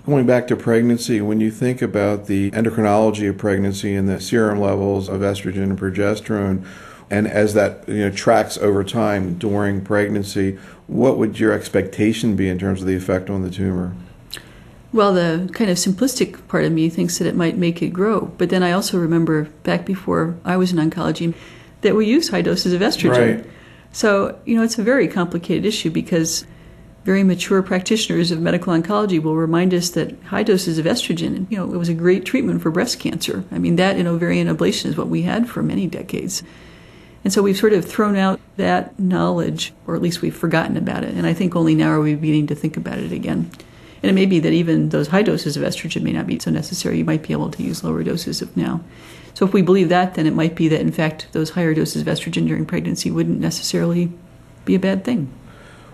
Going back to pregnancy, when you think about the endocrinology of pregnancy and the serum levels of estrogen and progesterone, and as that tracks over time during pregnancy, what would your expectation be in terms of the effect on the tumor? Well, the kind of simplistic part of me thinks that it might make it grow. But then I also remember back before I was in oncology that we used high doses of estrogen. Right. So, it's a very complicated issue because very mature practitioners of medical oncology will remind us that high doses of estrogen, it was a great treatment for breast cancer. I mean, that and ovarian ablation is what we had for many decades. And so we've sort of thrown out that knowledge, or at least we've forgotten about it. And I think only now are we beginning to think about it again. And it may be that even those high doses of estrogen may not be so necessary. You might be able to use lower doses of now. So if we believe that, then it might be that, in fact, those higher doses of estrogen during pregnancy wouldn't necessarily be a bad thing.